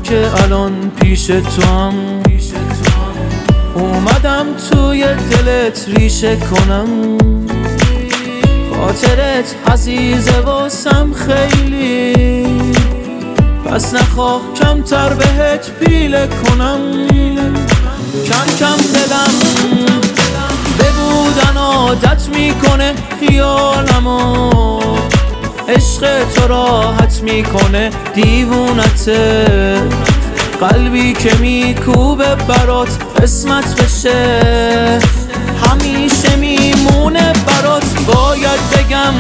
که الان پیش تو هم اومدم توی دلت ریشه کنم. خاطرت عزیزه واسم خیلی، پس نخواه کمتر بهت پیله کنم. کم کم دلم به بودن عادت میکنه خیالمو، عشق تو راحت میکنه دیوونته. قلبی که میکوبه برات قسمت بشه، همیشه میمونه برات. باید بگم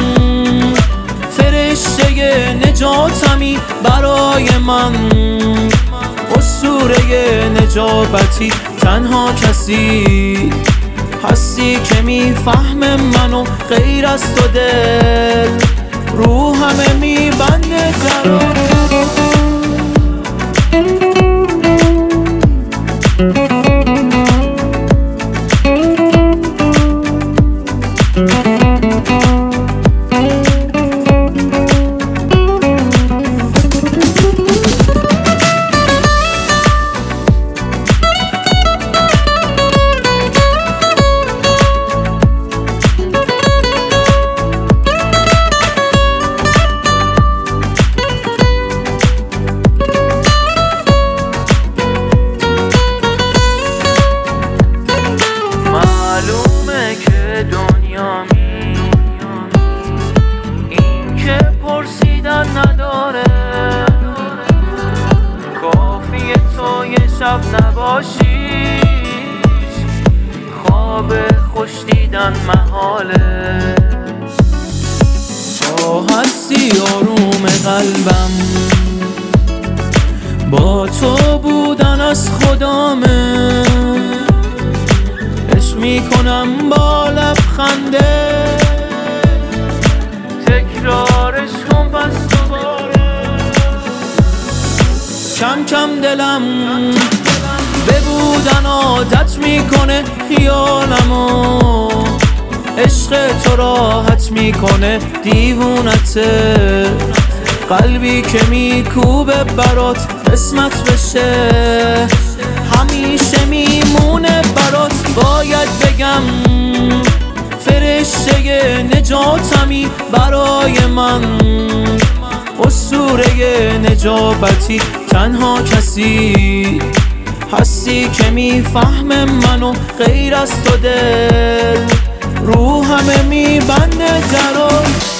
فرشته نجاتمی برای من، اسطوره نجابتی. تنها کسی هستی که میفهمه منو غیر از تو دل، رو همه میبنده درو. معلومه که دنیا این که پرسیدن نداره، کافیه تو یه شب نباشی، خواب خوش دیدن محاله. تو هستی آروم قلبم، با تو بودن از خدامه. عشق میکنم با لبخنده، تکرارش کن پس دوباره. کم کم دلم به بودن عادت میکنه خیالمو، عشق تو راحت میکنه دیوونته. قلبی که میکوبه برات قسمت بشه، همیشه میمونه برات. باید بگم فرشته نجاتمی برای من، اسطوره نجابتی. تنها کسی هستی که میفهمه منو غیر از تو دل، رو همه میبنده درو.